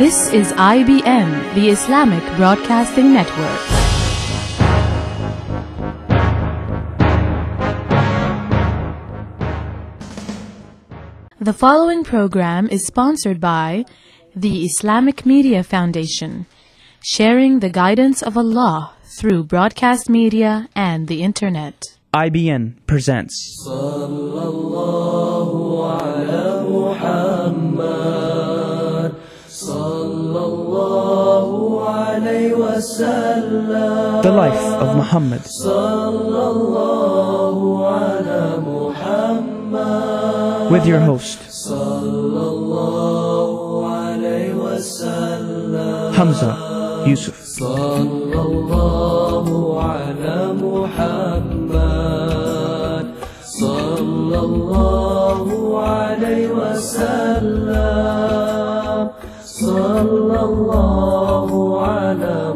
This is IBN, the Islamic Broadcasting Network. The following program is sponsored by the Islamic Media Foundation, sharing the guidance of Allah through broadcast media and the Internet. IBN presents Sallallahu ala Muhammad Sallallahu alayhi wa sallam. The Life of Muhammad. Sallallahu ala Muhammad. With your host, Sallallahu alayhi wa sallam. Hamza Yusuf. Sallallahu ala Muhammad Sallallahu alayhi wa sallam. Sallallahu ala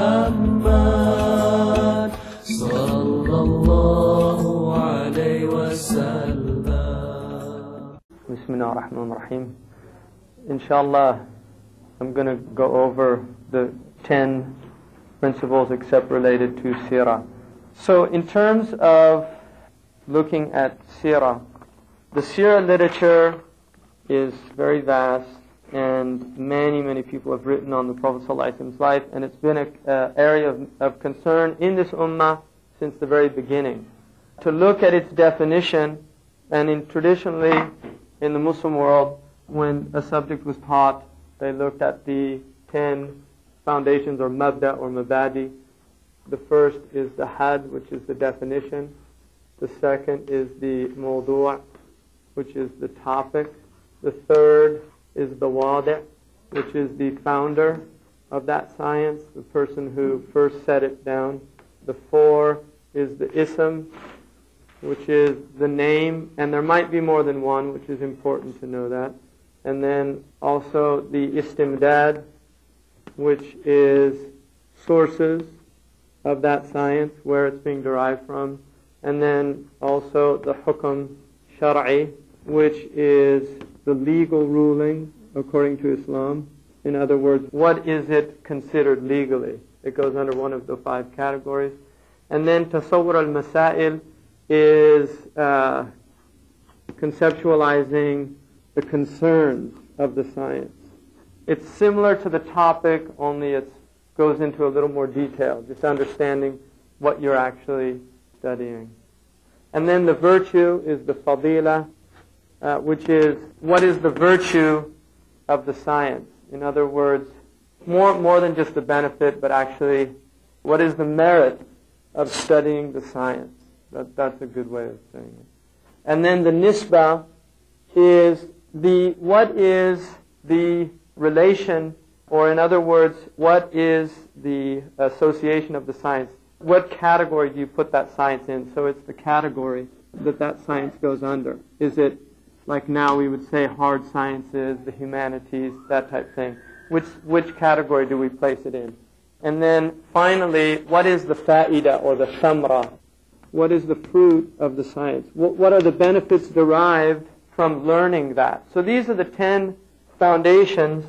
Muhammad Sallallahu alayhi wa sallam. Bismillah ar-Rahman ar-Rahim. Inshallah, I'm going to go over the 10 principles except related to Sirah. So in terms of looking at Sirah, the Sirah literature is very vast, and many people have written on the Prophet ﷺ's life, and it's been an area of concern in this ummah since the very beginning. To look at its definition, and traditionally in the Muslim world, when a subject was taught, they looked at the 10 foundations or mabda or mabadi. The first is the had, which is the definition. The second is the mawdu', which is the topic. The third is the wadi', which is the founder of that science, the person who first set it down. The four is the ism, which is the name, and there might be more than one, which is important to know that. And then also the istimdad, which is sources of that science, where it's being derived from. And then also the hukm shar'i, which is the legal ruling according to Islam. In other words, what is it considered legally? It goes under one of the 5 categories. And then tasawwur al-masail is conceptualizing the concerns of the science. It's similar to the topic, only it goes into a little more detail, just understanding what you're actually studying. And then the virtue is the fadila, which is what is the virtue of the science. In other words, more than just the benefit, but actually what is the merit of studying the science. That's a good way of saying it. And then the nisbah is what is the relation, or in other words, what is the association of the science? What category do you put that science in? So it's the category that science goes under. Is it, like now we would say, hard sciences, the humanities, that type of thing? Which category do we place it in? And then finally, what is the fa'ida or the thamra? What is the fruit of the science? What are the benefits derived from learning that? So these are the 10 foundations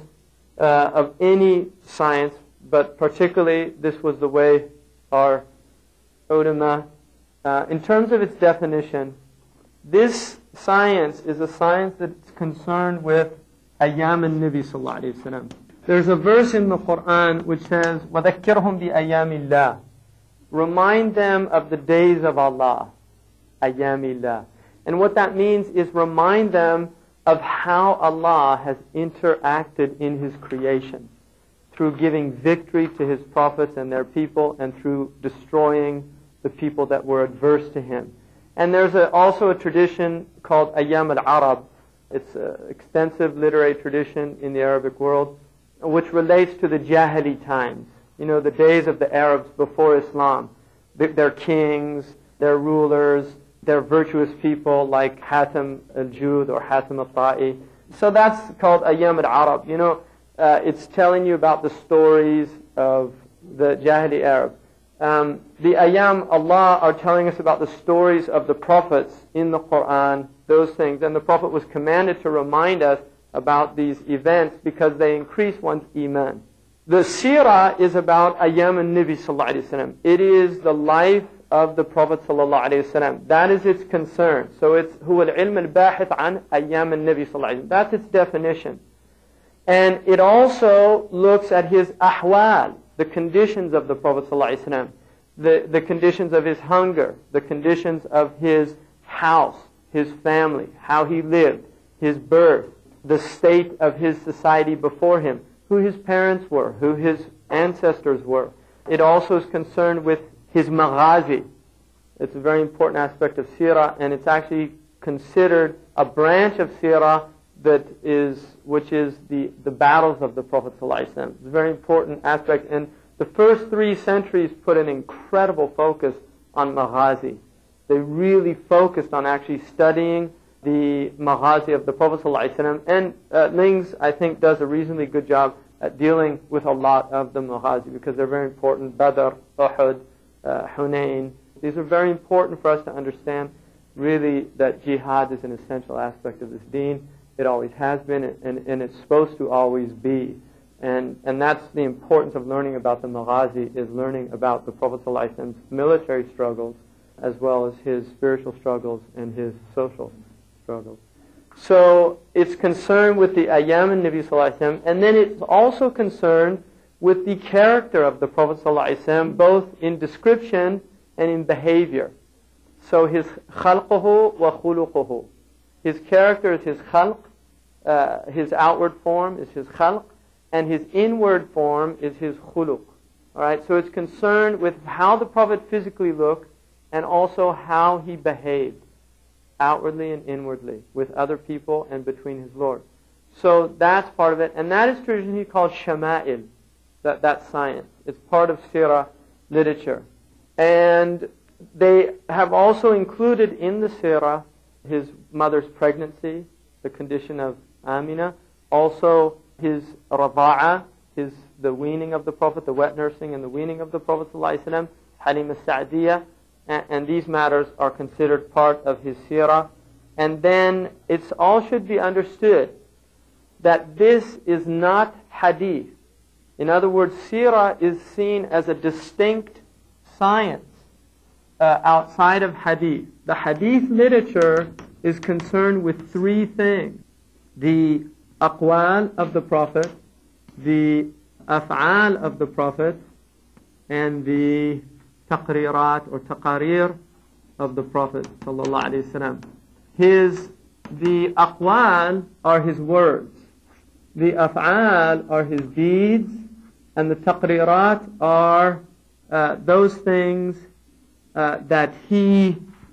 of any science, but particularly this was the way our ulama, in terms of its definition, this science is a science that's concerned with ayyam al-Nabi sallallahu alayhi wa sallam. There's a verse in the Quran which says, وَذَكِّرْهُمْ بِأَيَّامِ اللَّهِ. Remind them of the days of Allah, ayyam Allah. And what that means is remind them of how Allah has interacted in His creation through giving victory to His prophets and their people, and through destroying the people that were adverse to Him. And there's also a tradition called Ayyam al-Arab. It's an extensive literary tradition in the Arabic world, which relates to the Jahili times. You know, the days of the Arabs before Islam. Their kings, their rulers, their virtuous people like Hatim al-Jud or Hatim al-Ta'i. So that's called Ayyam al-Arab. You know, it's telling you about the stories of the Jahili Arab. The Ayyam Allah are telling us about the stories of the prophets in the Quran, those things. And the Prophet was commanded to remind us about these events because they increase one's iman. The seerah is about Ayyam al-Nabi sallallahu alayhi wa sallam. It is the life of the Prophet sallallahu alayhi wa sallam. That is its concern. So it's huwa al-ilm al-bahith an Ayyam al-Nabi sallallahu alayhi wa sallam. That's its definition. And it also looks at his ahwal, the conditions of the Prophet sallallahu alayhi wa sallam, the conditions of his hunger, the conditions of his house, his family, how he lived, his birth, the state of his society before him, who his parents were, who his ancestors were. It also is concerned with his maghazi. It's a very important aspect of seerah, and it's actually considered a branch of seerah which is the battles of the Prophet ﷺ. It's a very important aspect, and the first 3 centuries put an incredible focus on maghazi. They really focused on actually studying the maghazi of the Prophet ﷺ, and Lings, I think, does a reasonably good job at dealing with a lot of the maghazi because they're very important. Badr, Uhud, Hunayn. These are very important for us to understand really that jihad is an essential aspect of this deen. It always has been, and it's supposed to always be. And that's the importance of learning about the maghazi, is learning about the Prophet ﷺ's military struggles as well as his spiritual struggles and his social struggles. So it's concerned with the Ayyam al-Nabi sallallahu alayhi wa sallam, and then it's also concerned with the character of the Prophet sallallahu alayhi wa sallam, both in description and in behavior. So his khalquhu wa khuluquhu. His character is his khalq, his outward form is his khalq, and his inward form is his khuluq. Alright, so it's concerned with how the Prophet physically looked and also how he behaved, outwardly and inwardly, with other people and between his Lord. So that's part of it, and that is traditionally called shama'il, that science. It's part of seerah literature. And they have also included in the seerah his mother's pregnancy, the condition of Amina, also his radha'a, the weaning of the Prophet, the wet nursing and the weaning of the Prophet ﷺ, Halima Sa'diyah, and these matters are considered part of his seerah. And then it's all should be understood that this is not hadith. In other words, seerah is seen as a distinct science outside of hadith. The hadith literature is concerned with 3 things: the aqwal of the Prophet, the af'al of the Prophet, and the taqrirat or taqarir of the Prophet sallallahu alaihi wasallam. The aqwal are his words, the af'al are his deeds, and the taqrirat are those things that he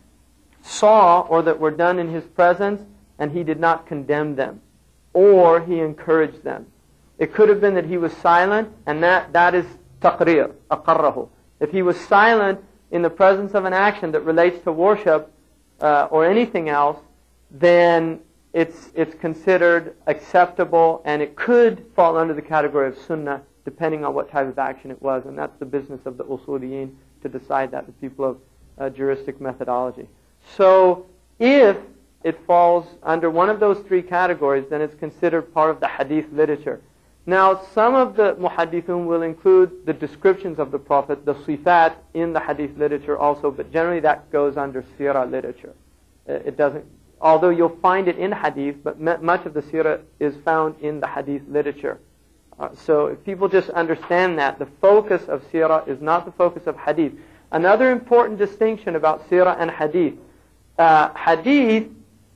saw or that were done in his presence, and he did not condemn them, or he encouraged them. It could have been that he was silent, and that is taqrir, aqarrahu. If he was silent in the presence of an action that relates to worship or anything else, then it's considered acceptable, and it could fall under the category of sunnah, depending on what type of action it was. And that's the business of the usuliyin to decide that, the people of juristic methodology. So if it falls under one of those 3 categories, then it's considered part of the hadith literature. Now, some of the muhaddithun will include the descriptions of the Prophet, the sifat, in the hadith literature also, but generally that goes under seerah literature. It doesn't, although you'll find it in hadith, but much of the seerah is found in the hadith literature. So if people just understand that, the focus of seerah is not the focus of hadith. Another important distinction about seerah and hadith. Hadith,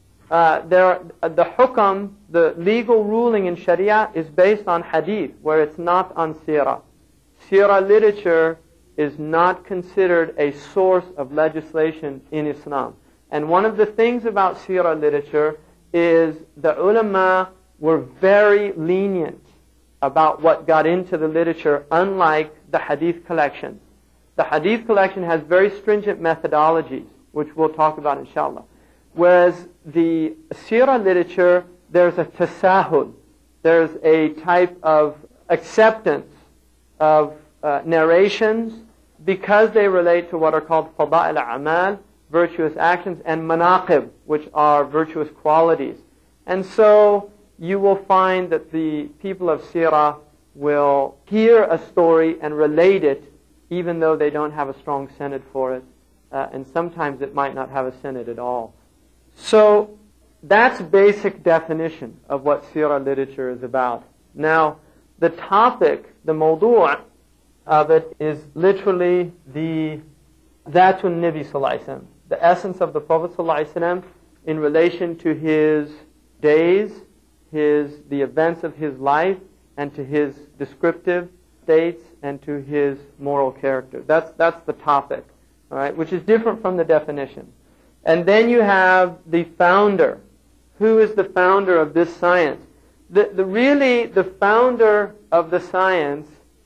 the hukam, the legal ruling in Sharia is based on hadith, where it's not on seerah. Seerah literature is not considered a source of legislation in Islam. And one of the things about seerah literature is the ulama were very lenient about what got into the literature, unlike the hadith collection. The hadith collection has very stringent methodologies, which we'll talk about inshallah. Whereas the seerah literature, there's a tasahul, there's a type of acceptance of narrations because they relate to what are called fada'il a'mal, virtuous actions, and manaqib, which are virtuous qualities. And so you will find that the people of Sirah will hear a story and relate it even though they don't have a strong sanad for it. And sometimes it might not have a sanad at all. So that's basic definition of what Sirah literature is about. Now, the topic, the mawdu' of it is literally the Dhatun Nabi Sallallahu Alaihi Wasallam, the essence of the Prophet Sallallahu Alaihi Wasallam in relation to his days, the events of his life, and to his descriptive states, and to his moral character. That's the topic, all right, which is different from the definition. And then you have the founder. Who is the founder of this science? Really, the founder of the science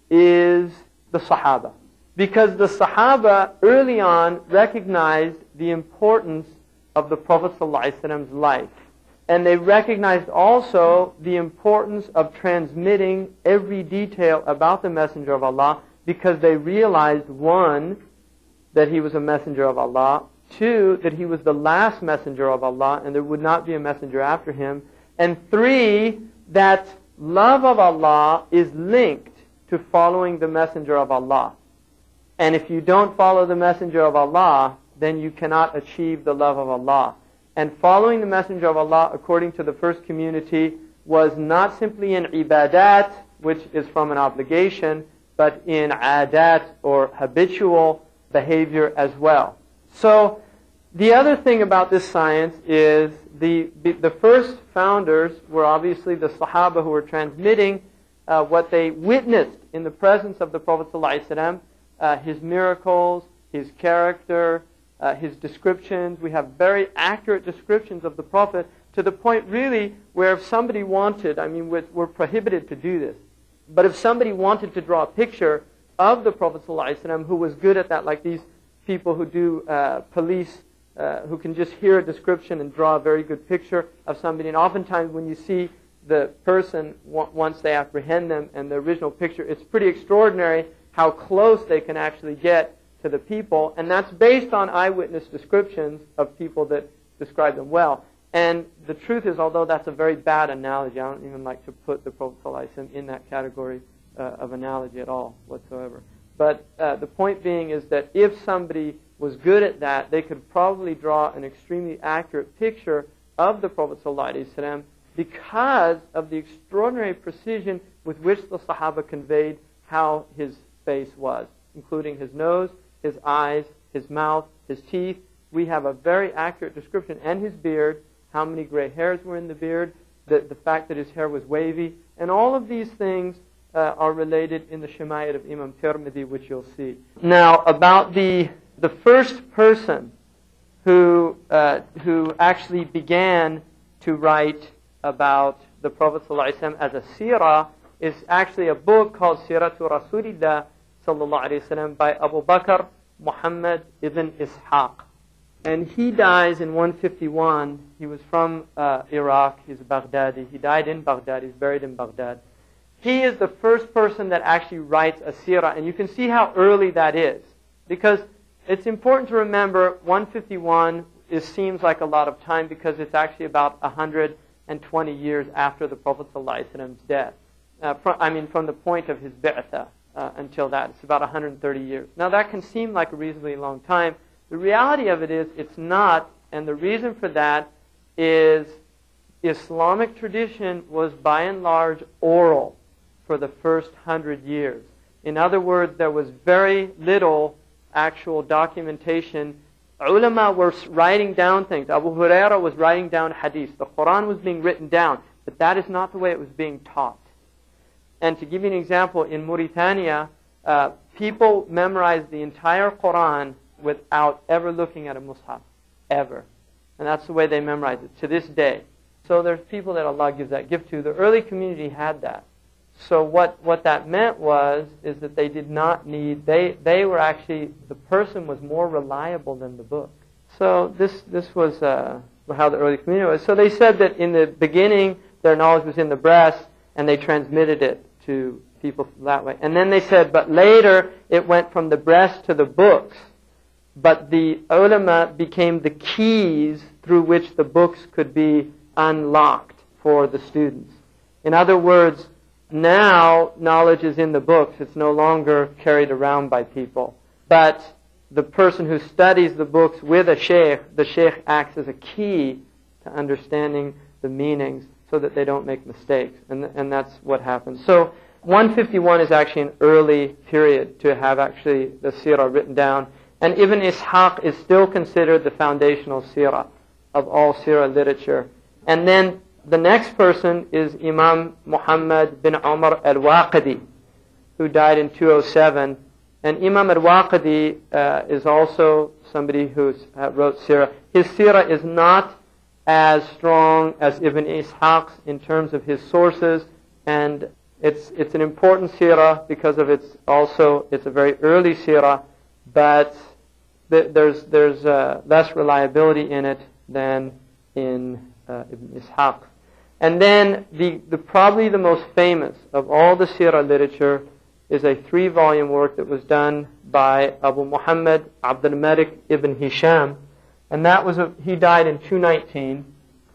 is the Sahaba. Because the Sahaba early on recognized the importance of the Prophet ﷺ's life. And they recognized also the importance of transmitting every detail about the Messenger of Allah, because they realized, one, that he was a Messenger of Allah, two, that he was the last Messenger of Allah and there would not be a messenger after him, and three, that love of Allah is linked to following the Messenger of Allah. And if you don't follow the Messenger of Allah, then you cannot achieve the love of Allah. And following the Messenger of Allah, according to the first community, was not simply in ibadat, which is from an obligation, but in adat, or habitual behavior as well. So the other thing about this science is the first founders were obviously the Sahaba, who were transmitting what they witnessed in the presence of the Prophet ﷺ, his miracles, his character, his descriptions. We have very accurate descriptions of the Prophet, to the point really where if somebody wanted, we're prohibited to do this, but if somebody wanted to draw a picture of the Prophet ﷺ, who was good at that, like these people who do police, who can just hear a description and draw a very good picture of somebody. And oftentimes when you see the person, once they apprehend them and the original picture, it's pretty extraordinary how close they can actually get to the people. And that's based on eyewitness descriptions of people that describe them well. And the truth is, although that's a very bad analogy, I don't even like to put the Prophet ﷺ in that category of analogy at all whatsoever. But the point being is that if somebody was good at that, they could probably draw an extremely accurate picture of the Prophet ﷺ, because of the extraordinary precision with which the Sahaba conveyed how his face was, including his nose, his eyes, his mouth, his teeth. We have a very accurate description, and his beard, how many gray hairs were in the beard, the fact that his hair was wavy, and all of these things are related in the Shama'il of Imam Tirmidhi, which you'll see. Now, about the first person who actually began to write about the Prophet ﷺ as a seerah is actually a book called Siratu Rasulillah sallallahu alaihi wasallam by Abu Bakr Muhammad ibn Ishaq. And he dies in 151. He was from Iraq. He's a Baghdadi. He died in Baghdad. He's buried in Baghdad. He is the first person that actually writes a seerah. And you can see how early that is. Because it's important to remember 151 seems like a lot of time, because it's actually about 120 years after the Prophet ﷺ's death. From the point of his bi'tha until that. It's about 130 years. Now that can seem like a reasonably long time. The reality of it is it's not, and the reason for that is Islamic tradition was by and large oral for the first 100 years. In other words, there was very little actual documentation. Ulama were writing down things. Abu Huraira was writing down hadith. The Quran was being written down, but that is not the way it was being taught. And to give you an example, in Mauritania, people memorized the entire Quran without ever looking at a mushaf, ever. And that's the way they memorize it to this day. So there's people that Allah gives that gift to. The early community had that. So what that meant is that they did not need, they were actually, the person was more reliable than the book. So this was how the early community was. So they said that in the beginning, their knowledge was in the breast, and they transmitted it to people that way. And then they said, but later it went from the breast to the books. But the ulama became the keys through which the books could be unlocked. for the students. In other words, now knowledge is in the books. It's no longer carried around by people. But the person who studies the books with a sheikh, the sheikh acts as a key to understanding the meanings so that they don't make mistakes. And that's what happens. So 151 is actually an early period to have actually the seerah written down. And Ibn Ishaq is still considered the foundational seerah of all seerah literature. And then the next person is Imam Muhammad bin Umar al-Waqidi, who died in 207. And Imam al-Waqidi is also somebody who wrote seerah. His seerah is not as strong as Ibn Ishaq's in terms of his sources, and it's an important seerah because of it's a very early seerah, but there's less reliability in it than in Ibn Ishaq. And then probably the most famous of all the seerah literature is a 3-volume work that was done by Abu Muhammad Abdul Malik ibn Hisham, and he died in 219.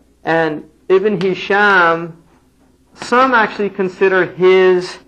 And Ibn Hisham, some actually consider his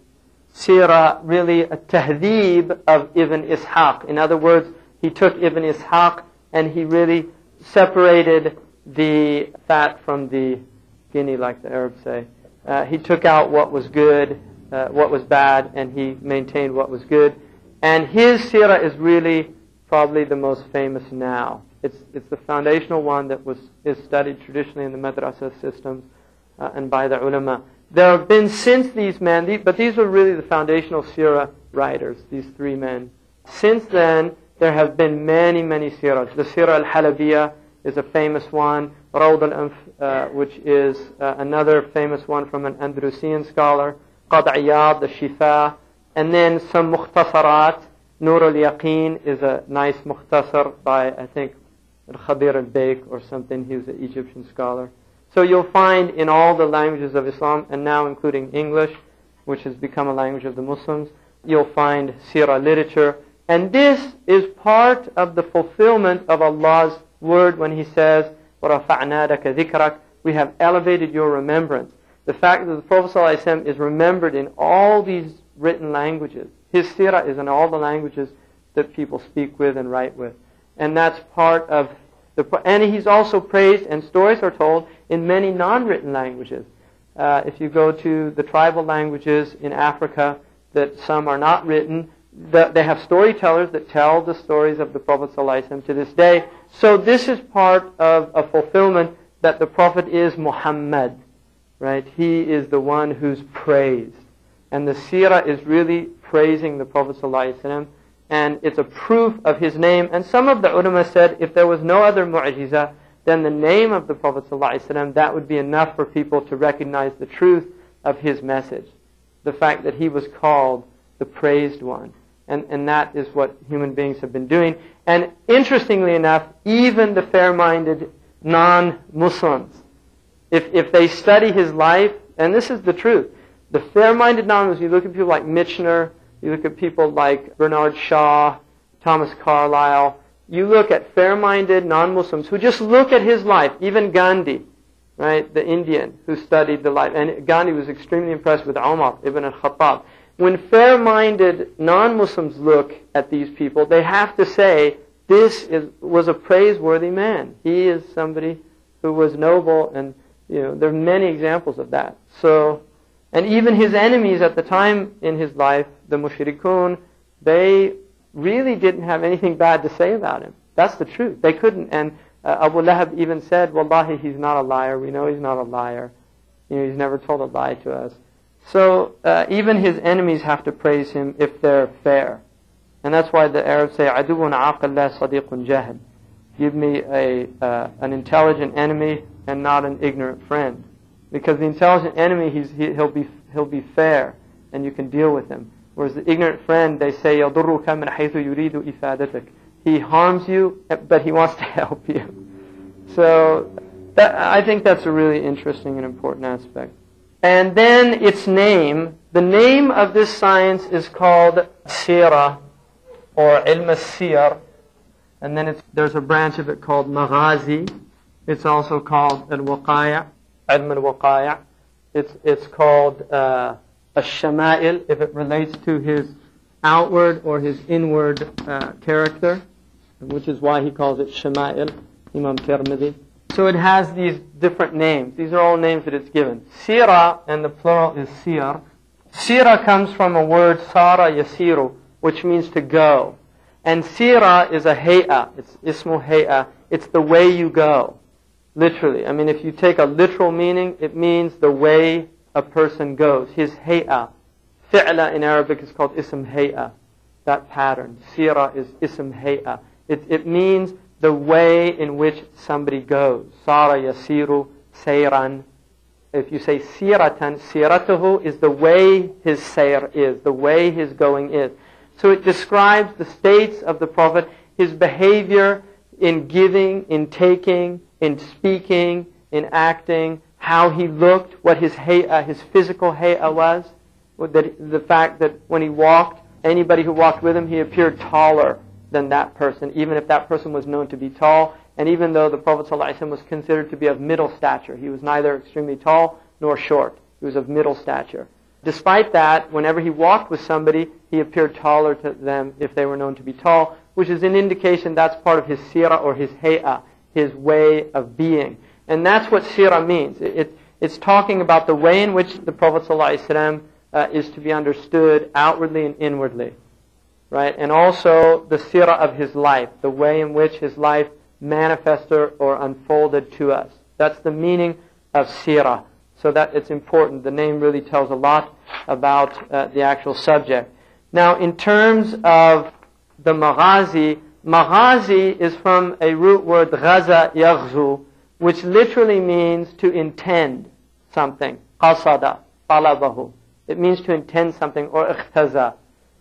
seerah really a tahdhib of Ibn Ishaq. In other words, he took Ibn Ishaq and he really separated the fat from the guinea, like the Arabs say. He took out what was good, what was bad, and he maintained what was good. And his seerah is really probably the most famous now. It's the foundational one that is studied traditionally in the madrasa systems and by the ulama. There have been since these men, but these were really the foundational seerah writers, these 3 men. Since then, there have been many, many seerahs. The Seerah al-Halabiyah is a famous one. Rawd al-Anf, which is another famous one from an Andalusian scholar. Qad Iyad, the Shifa. And then some mukhtasarat. Nur al-Yaqeen is a nice mukhtasar by, I think, Al-Khadir al-Baik or something. He was an Egyptian scholar. So you'll find in all the languages of Islam, and now including English, which has become a language of the Muslims, you'll find seerah literature. And this is part of the fulfillment of Allah's word when He says, وَرَفَعْنَا لَكَ ذِكْرَكَ, we have elevated your remembrance. The fact that the Prophet ﷺ is remembered in all these written languages. His seerah is in all the languages that people speak with and write with. And that's part of and he's also praised, and stories are told in many non-written languages. If you go to the tribal languages in Africa, that some are not written, they have storytellers that tell the stories of the Prophet ﷺ to this day. So this is part of a fulfillment that the Prophet is Muhammad, right? He is the one who's praised. And the seerah is really praising the Prophet ﷺ, and it's a proof of his name. And some of the ulama said if there was no other mu'jizah than the name of the Prophet ﷺ, that would be enough for people to recognize the truth of his message. The fact that he was called the praised one. And that is what human beings have been doing. And interestingly enough, even the fair-minded non-Muslims, if they study his life, and this is the truth, the fair-minded non-Muslims, you look at people like Michener, you look at people like Bernard Shaw, Thomas Carlyle, you look at fair-minded non-Muslims who just look at his life, even Gandhi, right, the Indian who studied the life, and Gandhi was extremely impressed with Umar ibn al-Khattab. When fair-minded non-Muslims look at these people, they have to say, this was a praiseworthy man. He is somebody who was noble, and there are many examples of that. So, and even his enemies at the time in his life, the mushrikun, they really didn't have anything bad to say about him. That's the truth. They couldn't. And Abu Lahab even said, Wallahi, he's not a liar. We know he's not a liar. He's never told a lie to us. So even his enemies have to praise him if they're fair. And that's why the Arabs say, عَدُوٌ عَاقِلْ لَا صَدِيقٌ جَاهِلٌ. Give me an intelligent enemy and not an ignorant friend. Because the intelligent enemy, he'll be fair, and you can deal with him. Whereas the ignorant friend, they say, يَضُرُّكَ مِنْ حَيْثُ يُرِيدُ إِفَادَتِكَ. He harms you, but he wants to help you. So I think that's a really interesting and important aspect. And then its name, the name of this science is called Sirah, or Ilm al-Siyar. And then there's a branch of it called Maghazi. It's also called Al-Waqaya. ilm al-waqai'. It's called ash-shama'il if it relates to his outward or his inward character, which is why he calls it shama'il, Imam Tirmidhi. So it has these different names. These are all names that it's given. Sira, and the plural is sir. Sira comes from a word sara yasiru, which means to go. And sira is a hay'a. It's ismu hay'a. It's the way you go. Literally. I mean, if you take a literal meaning, it means the way a person goes. His hay'a. Fi'la in Arabic is called ism hay'a. That pattern. Sira is ism hay'a. It means the way in which somebody goes. Sara yasiru sayran. If you say siratan, siratuhu is the way his sayr is, the way his going is. So it describes the states of the Prophet, his behavior in giving, in taking, in speaking, in acting, how he looked, what his hay'a, his physical hay'a was. The fact that when he walked, anybody who walked with him, he appeared taller than that person, even if that person was known to be tall. And even though the Prophet ﷺ was considered to be of middle stature, he was neither extremely tall nor short. He was of middle stature. Despite that, whenever he walked with somebody, he appeared taller to them if they were known to be tall, which is an indication that's part of his sirah or his hay'ah, his way of being. And that's what sirah means. It's talking about the way in which the Prophet ﷺ is to be understood outwardly and inwardly. Right? And also the sirah of his life, the way in which his life manifested or unfolded to us. That's the meaning of sirah. So that it's important. The name really tells a lot about the actual subject. Now, in terms of the maghazi, maghazi is from a root word ghaza yaghzu, which literally means to intend something. Qasada, talabahu. It means to intend something, or ikhtaza.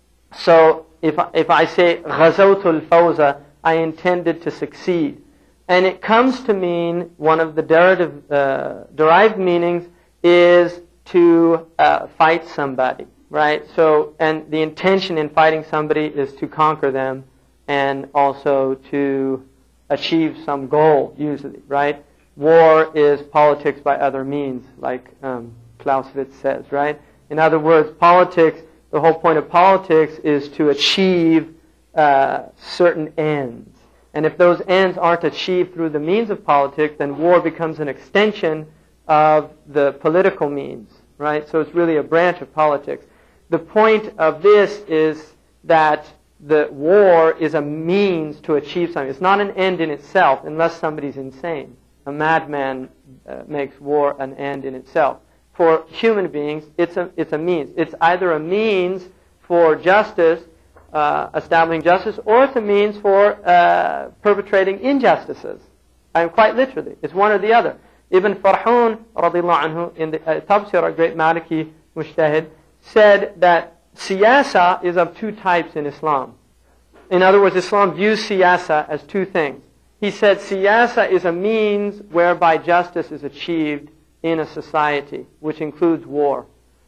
So if I say ghazawtul fawza, I intended to succeed. And it comes to mean, one of the derived meanings is to fight somebody, right? So, and the intention in fighting somebody is to conquer them and also to achieve some goal, usually, right? War is politics by other means, like Clausewitz says, right? In other words, politics, the whole point of politics is to achieve certain ends. And if those ends aren't achieved through the means of politics, then war becomes an extension of the political means, right? So it's really a branch of politics. The point of this is that the war is a means to achieve something. It's not an end in itself, unless somebody's insane. A madman makes war an end in itself. For human beings, it's a means. It's either a means for justice, establishing justice, or it's a means for perpetrating injustices. Quite literally. It's one or the other. Ibn Farhun, radiallahu anhu, in the Tabsira, a great Maliki mujtahid, said that siyasa is of two types in Islam. In other words, Islam views siyasa as two things. He said siyasa is a means whereby justice is achieved in a society, which includes war.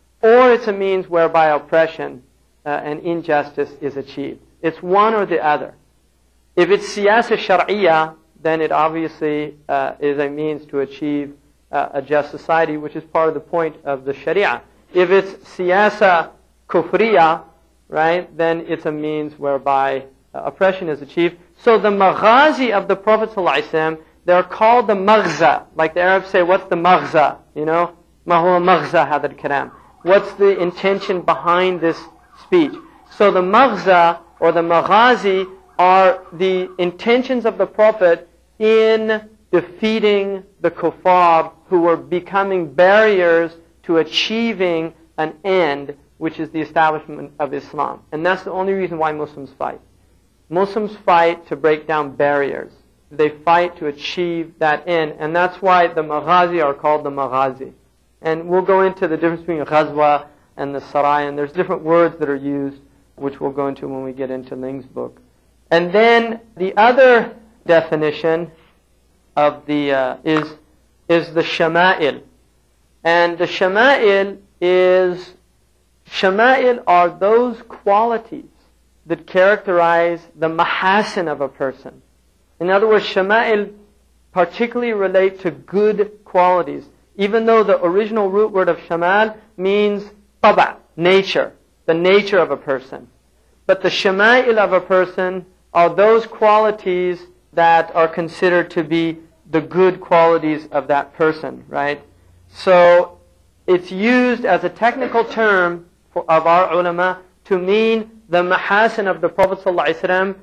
Or it's a means whereby oppression and injustice is achieved. It's one or the other. If it's siyasa shar'iyya, then it obviously is a means to achieve a just society, which is part of the point of the sharia. If it's siyasa kufriya, right, then it's a means whereby oppression is achieved. So the maghazi of the Prophet ﷺ, they're called the maghza. Like the Arabs say, what's the maghza? You know, ma huwa maghza hadha al-kalam. What's the intention behind this speech? So the maghza or the maghazi are the intentions of the Prophet in defeating the kuffar who were becoming barriers to achieving an end, which is the establishment of Islam. And that's the only reason why Muslims fight. Muslims fight to break down barriers. They fight to achieve that end. And that's why the maghazi are called the maghazi. And we'll go into the difference between ghazwa and the sarai. And there's different words that are used, which we'll go into when we get into Ling's book. And then the other definition of the is the shama'il. And the shama'il are those qualities that characterize the mahasin of a person. In other words, shama'il particularly relate to good qualities, Even though the original root word of shamal means taba, nature, the nature of a person. But the shama'il of a person are those qualities that are considered to be the good qualities of that person, right? So it's used as a technical term of our ulama to mean the mahasin of the Prophet ﷺ,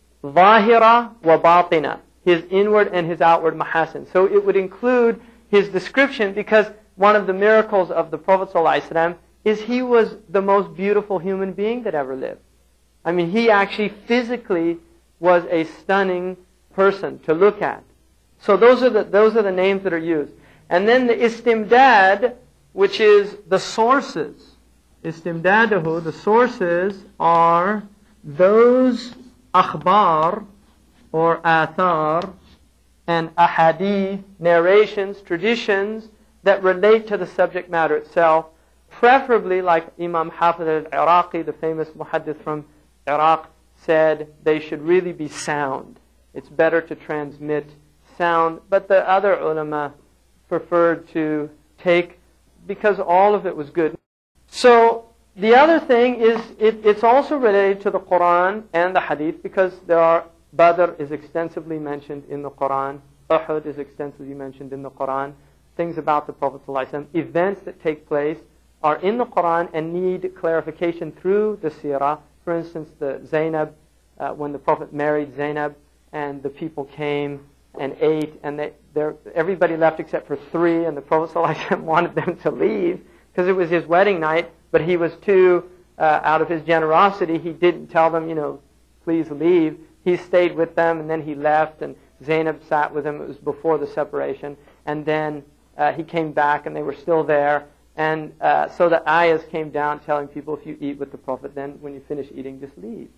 zahira wa batina, his inward and his outward mahasin. So it would include his description, because one of the miracles of the Prophet ﷺ is he was the most beautiful human being that ever lived. I mean, he actually physically was a stunning person to look at. So those are the names that are used. And then the istimdad, which is the sources. Istimdadahu, the sources are those akhbar or athar and ahadith, narrations, traditions that relate to the subject matter itself, preferably like Imam Hafiz al-Iraqi, the famous muhaddith from Iraq, said they should really be sound. It's better to transmit sound, but the other ulama preferred to take, because all of it was good. So the other thing is it's also related to the Quran and the Hadith, because Badr is extensively mentioned in the Quran, Uhud is extensively mentioned in the Quran, things about the Prophet ﷺ, events that take place are in the Quran and need clarification through the seerah. For instance, the Zainab, when the Prophet married Zainab and the people came and ate, and everybody left except for 3, and the Prophet ﷺ wanted them to leave because it was his wedding night, but he was too, out of his generosity, he didn't tell them, please leave. He stayed with them, and then he left, and Zainab sat with him. It was before the separation. And then he came back, and they were still there. And so the ayahs came down telling people, if you eat with the Prophet, then when you finish eating, just leave.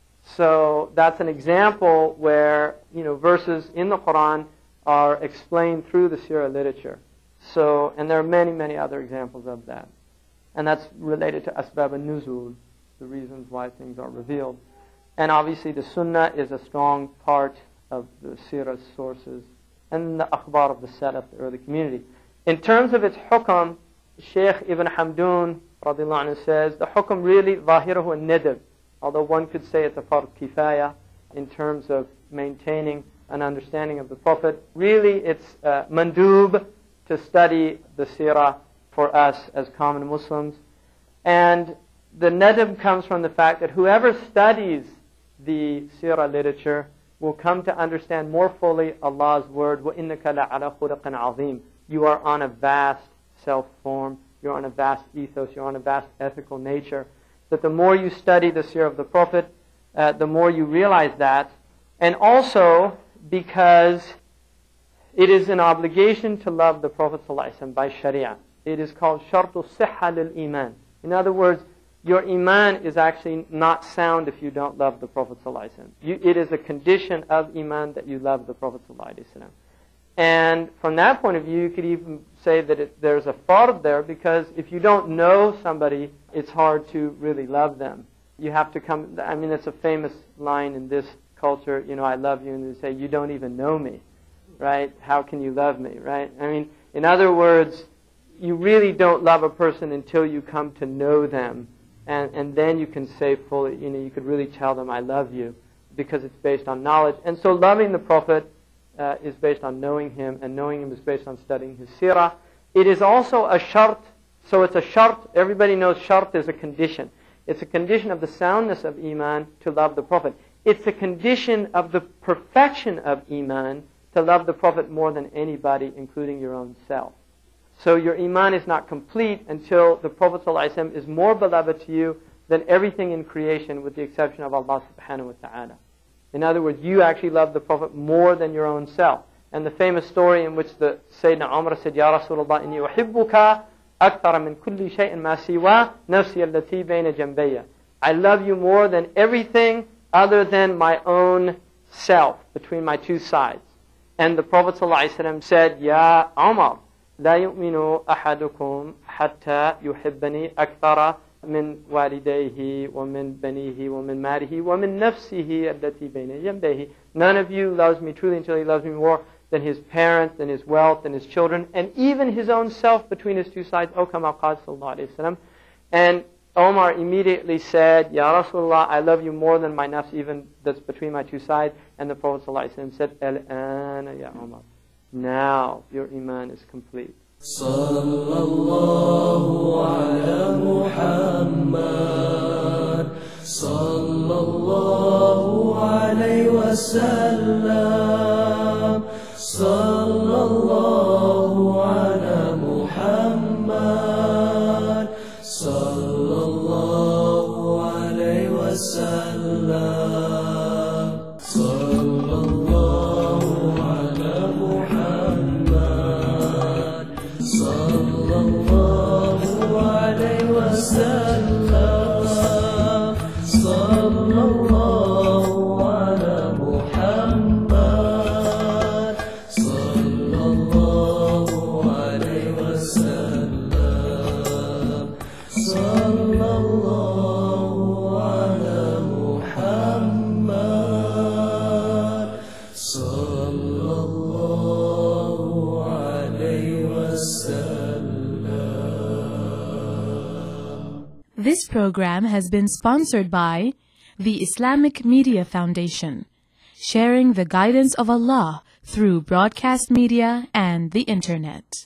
So that's an example where, verses in the Quran are explained through the seerah literature. So, and there are many, many other examples of that. And that's related to asbab al-nuzul, the reasons why things are revealed. And obviously the sunnah is a strong part of the seerah's sources, and the akhbar of the salaf, the early community. In terms of its hukam, Shaykh Ibn Hamdoun radiallahu anhu says, the hukam really, zahirahu an-nadab, although one could say it's a fard kifaya in terms of maintaining an understanding of the Prophet. Really, it's mandub to study the seerah for us as common Muslims. And the nadab comes from the fact that whoever studies the seerah literature will come to understand more fully Allah's word, وَإِنَّكَ لَعَلَى خُلَقٍ عَظِيمٍ. You are on a vast self-form, you're on a vast ethos, you're on a vast ethical nature. That the more you study the seerah of the Prophet, the more you realize that. And also because it is an obligation to love the Prophet ﷺ by Sharia. It is called shartu sihha lil iman. In other words, your iman is actually not sound if you don't love the Prophet ﷺ. It is a condition of iman that you love the Prophet ﷺ. And from that point of view, you could even say that there's a fard there, because if you don't know somebody, it's hard to really love them. You have to come, it's a famous line in this culture, I love you, and they say, you don't even know me, right? How can you love me, right? In other words, you really don't love a person until you come to know them. And then you can say fully, you could really tell them, I love you, because it's based on knowledge. And so loving the Prophet is based on knowing him, and knowing him is based on studying his seerah. It is also a shart, so it's a shart. Everybody knows shart is a condition. It's a condition of the soundness of iman to love the Prophet. It's a condition of the perfection of iman to love the Prophet more than anybody, including your own self. So your iman is not complete until the Prophet ﷺ is more beloved to you than everything in creation, with the exception of Allah subhanahu wa ta'ala. In other words, you actually love the Prophet more than your own self. And the famous story in which the Sayyidina Umar said, Ya Rasulullah, inni uhibbuka akthara min kulli shay'in ma siwa nafsi allati bayna jambayya. I love you more than everything other than my own self, between my two sides. And the Prophet ﷺ said, Ya Umar, لا يؤمن أحدكم حتى يحبني أكثر من والديه ومن بنيه ومن ماله ومن نفسه التي بين جنبيه. None of you loves me truly until he loves me more than his parents, than his wealth, than his children, and even his own self between his two sides. O kama qala sallallahu alayhi wa sallam. And Omar immediately said, Ya Rasulullah, I love you more than my nafs, even that's between my two sides. And the Prophet sallallahu alayhi wa sallam said, Al-ana ya Omar. Now your iman is complete. Sallallahu ala Muhammad, sallallahu alayhi wa sallam, sallallahu ala Muhammad, sallallahu alayhi wa sallam, sallallahu ala Muhammad, sallallahu alayhi wa sallam, sallallahu ala Muhammad, sallallahu alayhi wa sallam, sallallahu ala Muhammad, sallallahu alayhi wa sallam. This program has been sponsored by the Islamic Media Foundation, sharing the guidance of Allah through broadcast media and the Internet.